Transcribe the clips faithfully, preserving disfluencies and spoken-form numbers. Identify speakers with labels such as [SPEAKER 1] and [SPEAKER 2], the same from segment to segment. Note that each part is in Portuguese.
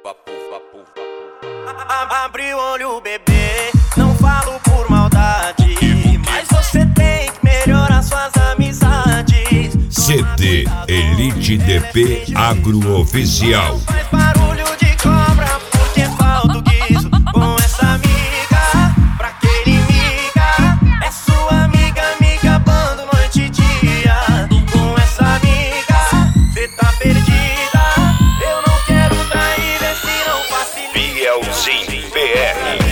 [SPEAKER 1] Papo, papo, papo.
[SPEAKER 2] Abre o olho, bebê, não falo por maldade, mas você tem que melhorar suas amizades.
[SPEAKER 3] C D Elite D P Agro Oficial.
[SPEAKER 2] Faz barulho de cobra porque falta o guiso com essa amiga. Pra que inimiga? É sua amiga, amiga, bando noite e dia. Com essa amiga, cê tá perdida. Eu não quero trair, vê se não facilita.
[SPEAKER 3] Bielzinho P R.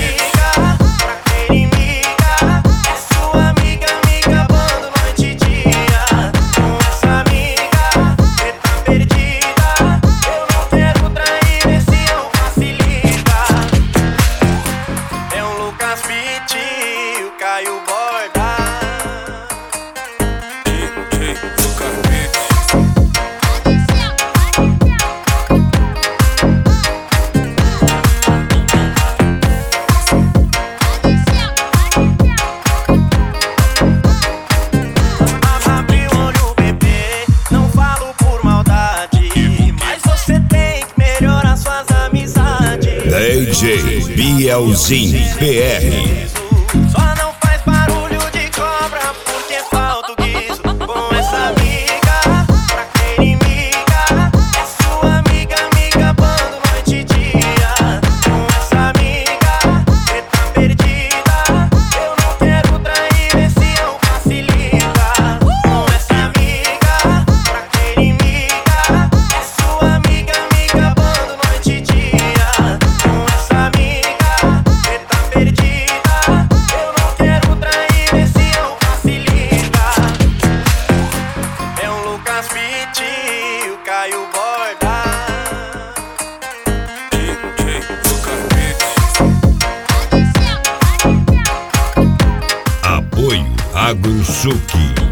[SPEAKER 2] Caio Borda. Abre o olho, bebê, não falo por maldade, mas você tem que melhorar suas amizades.
[SPEAKER 3] D J Bielzinho P R.
[SPEAKER 2] Só não faz barulho de cobra porque falta o guiso com essa amiga. Pra que inimiga? É sua amiga, amiga, bando noite e dia. Com essa amiga, cê tá perdida. Eu não quero trair, vê se não facilita. Com essa amiga, pra que inimiga? É sua amiga, amiga, bando noite e dia. Com essa amiga, cê tá perdida. O Caio Borda.
[SPEAKER 3] Apoio AgroSuki.